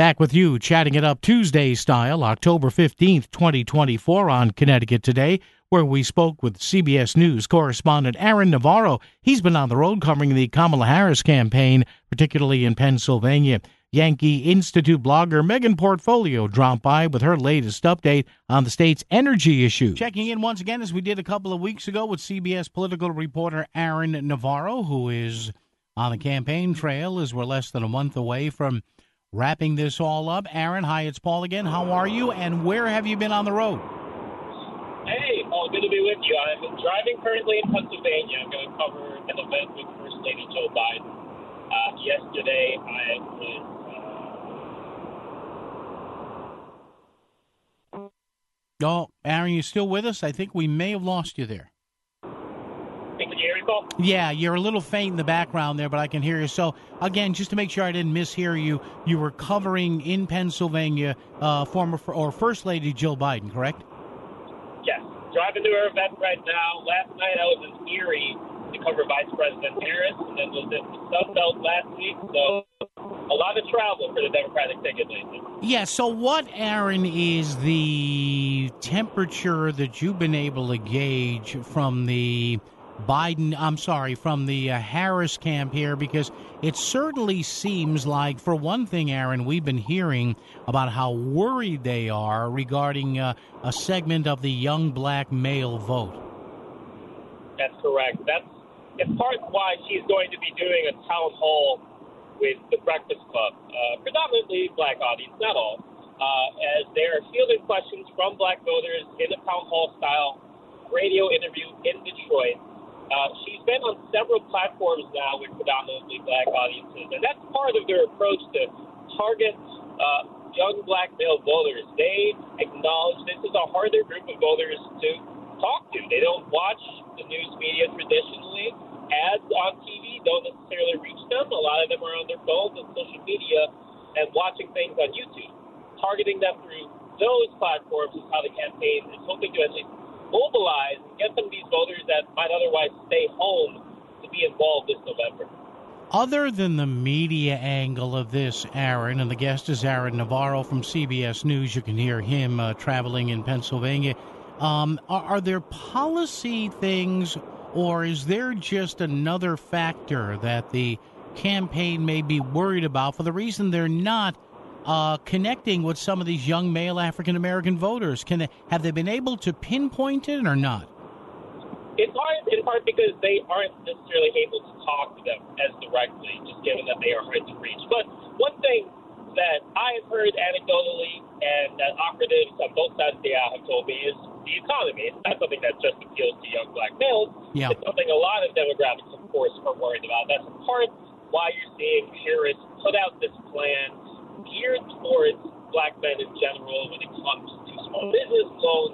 Back with you, chatting it up Tuesday style, October 15th, 2024 on Connecticut Today, where we spoke with CBS News correspondent Aaron Navarro. He's been on the road covering the Kamala Harris campaign, particularly in Pennsylvania. Yankee Institute blogger Megan Portfolio dropped by with her latest update on the state's energy issues. Checking in once again, as we did a couple of weeks ago, with CBS political reporter Aaron Navarro, who is on the campaign trail as we're less than a month away from wrapping this all up. Aaron, hi, it's Paul again. How are you, and where have you been on the road? Hey, Paul, good to be with you. I'm driving currently in Pennsylvania. I'm going to cover an event with First Lady Joe Biden. Yesterday, I was... Oh, Aaron, you still with us? I think we may have lost you there. Can you hear me, Paul? Yeah, you're a little faint in the background there, but I can hear you. So, again, just to make sure I didn't mishear you, you were covering in Pennsylvania First Lady Jill Biden, correct? Yes. Driving to her event right now. Last night I was in Erie to cover Vice President Harris, and then was in the Sun Belt last week. So a lot of travel for the Democratic ticket lately. Yeah, so what, Aaron, is the temperature that you've been able to gauge from the Harris camp here? Because it certainly seems like, for one thing, Aaron, we've been hearing about how worried they are regarding a segment of the young black male vote. That's correct. That's in part why she's going to be doing a town hall with the Breakfast Club, predominantly black audience, not all, as they're fielding questions from black voters in a town hall style radio interview in Detroit. She's been on several platforms now with predominantly black audiences, and that's part of their approach to target young black male voters. They acknowledge this is a harder group of voters to talk to. They don't watch the news media traditionally. Ads on TV don't necessarily reach them. A lot of them are on their phones and social media and watching things on YouTube. Targeting them through those platforms is how the campaign is hoping to at least mobilize and get some of these voters that might otherwise stay home to be involved this November. Other than the media angle of this, Aaron, and the guest is Aaron Navarro from CBS News, you can hear him traveling in Pennsylvania, are there policy things, or is there just another factor that the campaign may be worried about for the reason they're not connecting with some of these young male African-American voters? Have they been able to pinpoint it or not? It's hard, in part because they aren't necessarily able to talk to them as directly, just given that they are hard to reach. But one thing that I have heard anecdotally and that operatives on both sides of the aisle have told me is the economy. It's not something that just appeals to young black males. Yeah. It's something a lot of demographics, of course, are worried about. That's in part why you're seeing Harris put out this plan geared towards black men in general when it comes to small business loans,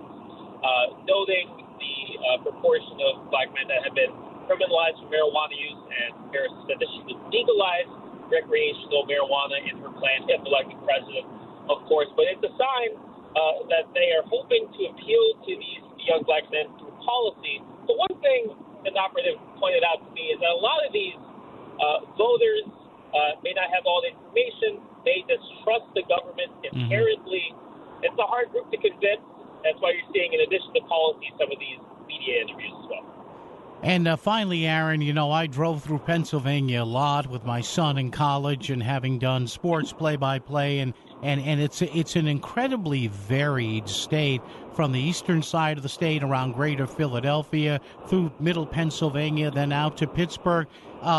noting the proportion of black men that have been criminalized for marijuana use, and Harris said that she would legalize recreational marijuana in her plan if elected president, of course. But it's a sign that they are hoping to appeal to these young black men through policy. But one thing an operative pointed out to me is that a lot of these voters may not have all the information. They distrust the government inherently. Mm-hmm. It's a hard group to convince. That's why you're seeing, in addition to policy, some of these media interviews as well. And finally, Aaron, I drove through Pennsylvania a lot with my son in college and having done sports play-by-play, and it's an incredibly varied state, from the eastern side of the state around greater Philadelphia through middle Pennsylvania, then out to Pittsburgh.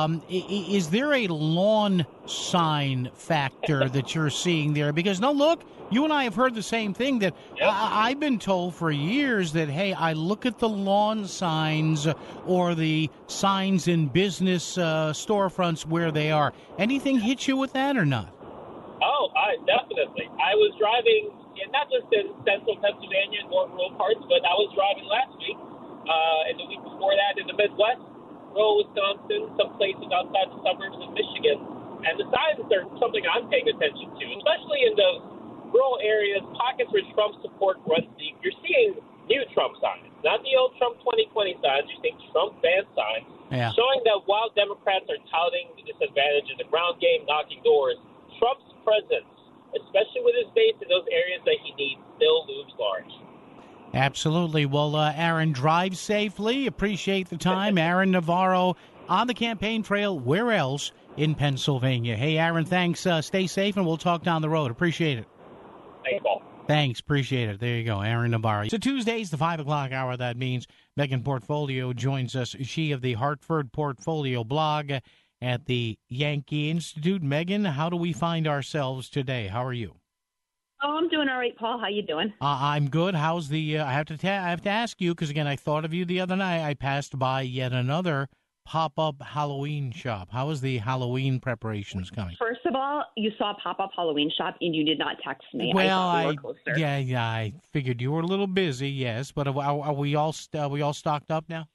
Is there a lawn sign factor that you're seeing there? Because, no, look, you and I have heard the same thing, that yep. I've been told for years that, hey, I look at the lawn signs or the signs in business storefronts where they are. Anything hit you with that or not? Oh, definitely. I was driving, not just in central Pennsylvania and more rural parts, but I was driving last week and the week before that in the Midwest, rural Wisconsin, some places outside the suburbs of Michigan. And the signs are something I'm paying attention to, especially in those rural areas, pockets where Trump support runs deep. You're seeing new Trump signs, not the old Trump 2020 signs. You're seeing Trump ban signs, showing that while Democrats are touting the disadvantage in the ground game, knocking doors, Trump's presence especially with his base in those areas that he needs, still looms large. Absolutely. Well, Aaron, drive safely. Appreciate the time. Aaron Navarro on the campaign trail. Where else in Pennsylvania? Hey, Aaron, thanks. Stay safe, and we'll talk down the road. Appreciate it. Thanks, Paul. Thanks. Appreciate it. There you go, Aaron Navarro. So Tuesdays, the 5 o'clock hour, that means Megan Portfolio joins us. She of the Hartford Portfolio blog at the Yankee Institute. Megan, how do we find ourselves today? How are you? Oh, I'm doing all right, Paul. How you doing? I'm good. How's the? I have to ask you because again, I thought of you the other night. I passed by yet another pop-up Halloween shop. How is the Halloween preparations coming? First of all, you saw a pop-up Halloween shop and you did not text me. Well, I thought we were closer. Yeah. I figured you were a little busy. Yes, but are we all stocked up now?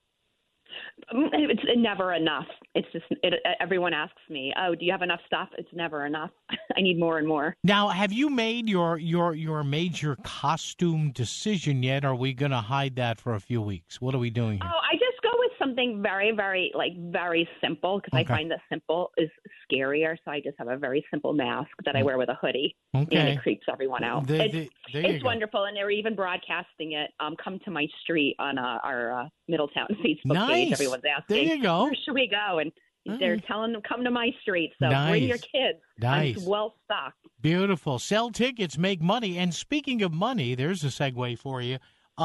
It's never enough. It's just everyone asks me, "Oh, do you have enough stuff?" It's never enough. I need more and more. Now, have you made your major costume decision yet? Or are we going to hide that for a few weeks? What are we doing here? Oh, I just go with something very, very very simple because I find that simple is scarier. So I just have a very simple mask that I wear with a hoodie, and it creeps everyone out. It's wonderful, and they're even broadcasting it. Come to my street on our Middletown Facebook page. Everyone's asking, there you go. Where should we go? And they're telling them, come to my street. So bring your kids. Nice. I'm well stocked. Beautiful. Sell tickets, make money. And speaking of money, there's a segue for you.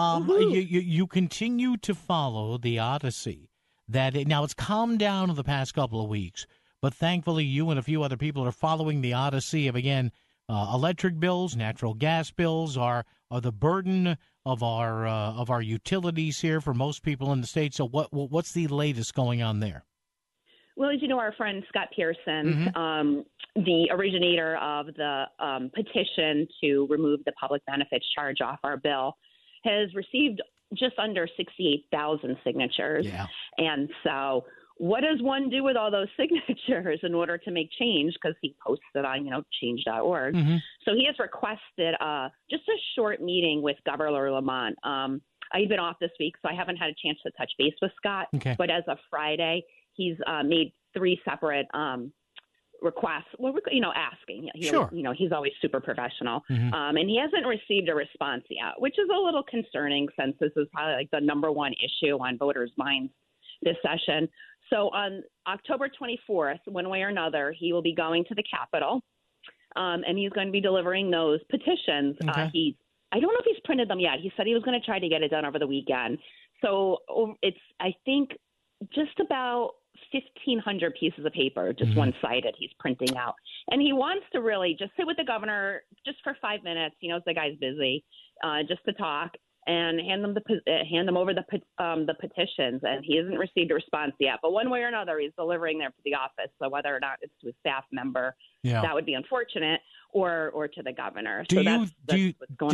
You continue to follow the Odyssey. Now, it's calmed down in the past couple of weeks, but thankfully you and a few other people are following the Odyssey of, again, electric bills, natural gas bills are the burden of our utilities here for most people in the state. So what's the latest going on there? Well, as you know, our friend Scott Pearson, the originator of the petition to remove the public benefits charge off our bill, has received just under 68,000 signatures. Yeah. And so what does one do with all those signatures in order to make change? Because he posted on, change.org. So he has requested just a short meeting with Governor Lamont. I've been off this week, so I haven't had a chance to touch base with Scott. Okay. But as of Friday, he's made 3 separate requests. Well, asking. Sure. He's always super professional. And he hasn't received a response yet, which is a little concerning since this is probably like the number one issue on voters' minds this session. So on October 24th, one way or another, he will be going to the Capitol, and he's going to be delivering those petitions. Okay. I don't know if he's printed them yet. He said he was going to try to get it done over the weekend. So it's, I think, just about 1,500 pieces of paper, just one-sided, he's printing out. And he wants to really just sit with the governor just for 5 minutes. He knows the guy's busy, just to talk, and hand them over the petitions. And he hasn't received a response yet. But one way or another, he's delivering them to the office. So whether or not it's to a staff member, that would be unfortunate, or to the governor. Do you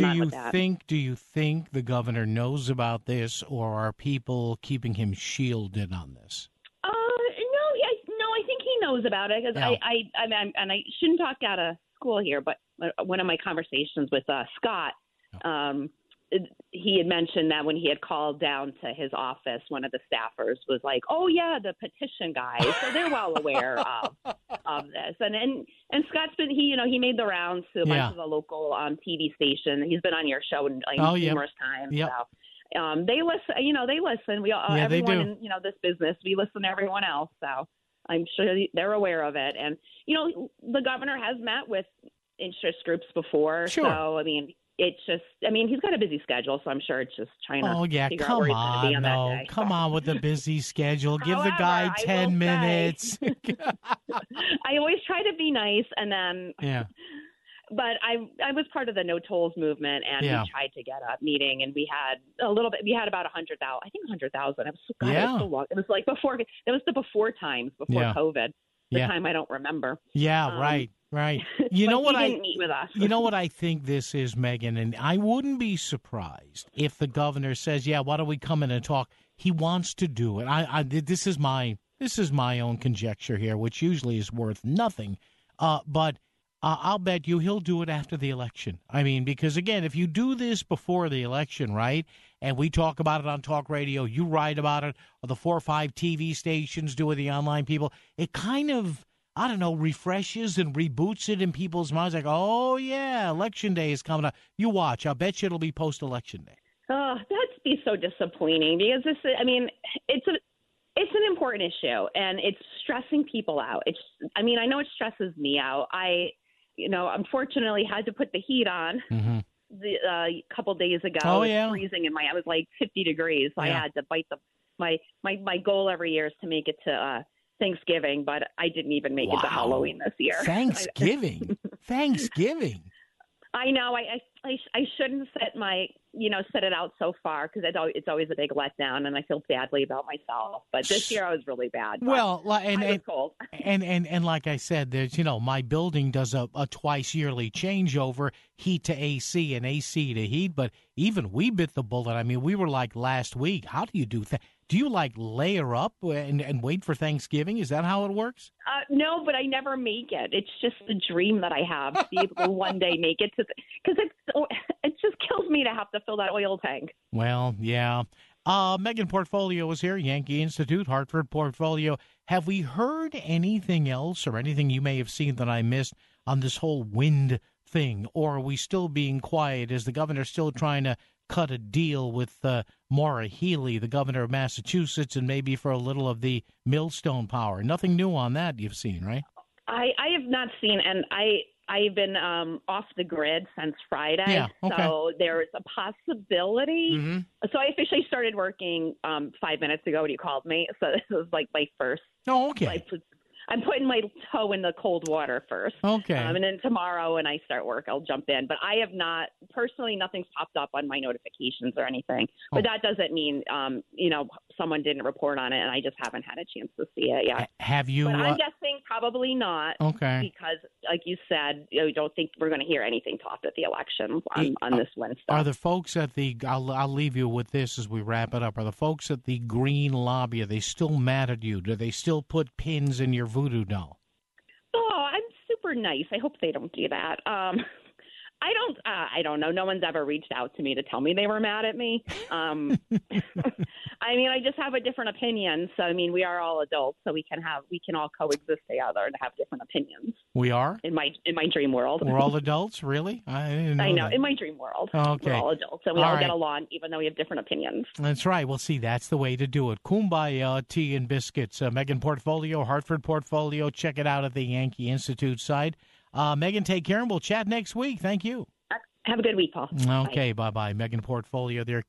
think the governor knows about this, or are people keeping him shielded on this? No, I think he knows about it because I shouldn't talk out of school here, but one of my conversations with Scott, he had mentioned that when he had called down to his office, one of the staffers was like, "Oh yeah, the petition guy." So they're well aware of this. And Scott's been he made the rounds to a bunch of the local TV station. He's been on your show numerous times. Yep. So they listen. They listen. We all everyone in this business. We listen to everyone else. So I'm sure they're aware of it. And the governor has met with interest groups before. Sure. So it's just, he's got a busy schedule, so I'm sure it's just trying to figure out where he's going to be on that day. Come on with the busy schedule. Give the guy 10 minutes. I always try to be nice, and then but I was part of the No Tolls movement, and we tried to get a meeting, and we had a little bit. We had about 100,000. I think 100,000. It was so long. It was like before. It was the before times, before COVID. The time I don't remember. Yeah, right. You know what he didn't meet with us. You know what I think this is, Megan, and I wouldn't be surprised if the governor says, "Yeah, why don't we come in and talk?" He wants to do it. This is my own conjecture here, which usually is worth nothing, but. I'll bet you he'll do it after the election. Because, again, if you do this before the election, right, and we talk about it on talk radio, you write about it, or the 4 or 5 TV stations do it, the online people, it kind of I don't know, refreshes and reboots it in people's minds. Like, oh, yeah, Election Day is coming up. You watch. I'll bet you it'll be post-Election Day. Oh, that'd be so disappointing because it's an important issue and it's stressing people out. I know it stresses me out. Unfortunately had to put the heat on a couple days ago. Oh, It was yeah. freezing I was like 50 degrees. So Yeah. I had to bite my goal every year is to make it to Thanksgiving, but I didn't even make it to Halloween this year. Thanksgiving. Thanksgiving. I know. I shouldn't set it out so far because it's always a big letdown, and I feel badly about myself. But this year I was really bad. Well, I was cold. and like I said, there's my building does a twice yearly changeover, heat to AC and AC to heat. But even we bit the bullet. I mean, we were like last week. How do you do that? Do you like layer up and wait for Thanksgiving? Is that how it works? No, but I never make it. It's just a dream that I have to be able to one day make it because it just kills me to have to fill that oil tank. Well, yeah. Megan Portfolio is here, Yankee Institute, Hartford Portfolio. Have we heard anything else or anything you may have seen that I missed on this whole wind thing? Or are we still being quiet? Is the governor still trying to cut a deal with Maura Healey, the governor of Massachusetts, and maybe for a little of the Millstone power? Nothing new on that you've seen, right? I have not seen, and I've been off the grid since Friday. Yeah, okay. So there's a possibility. Mm-hmm. So I officially started working 5 minutes ago when you called me. So this was like my first. Oh, okay. I'm putting my toe in the cold water first. Okay. And then tomorrow when I start work, I'll jump in. But I have not, personally, nothing's popped up on my notifications or anything. But that doesn't mean, someone didn't report on it and I just haven't had a chance to see it yet. Have you? But I'm guessing probably not. Okay. Because, like you said, I don't think we're going to hear anying till after the election on this Wednesday. Are the folks at the, I'll leave you with this as we wrap it up, are the folks at the Green Lobby, are they still mad at you? Do they still put pins in your voodoo doll? Oh, I'm super nice. I hope they don't do that. I don't know. No one's ever reached out to me to tell me they were mad at me. I just have a different opinion. So, we are all adults, so we can all coexist together and have different opinions. We are? In my dream world. We're all adults? Really? I didn't know I know. that. In my dream world, Okay. we're all adults, and we All all right. get along, even though we have different opinions. That's right. Well, see, that's the way to do it. Kumbaya tea and biscuits. Megan Portfolio, Hartford Portfolio. Check it out at the Yankee Institute site. Megan, take care, and we'll chat next week. Thank you. Have a good week, Paul. Okay, bye-bye. Megan Portfolio there.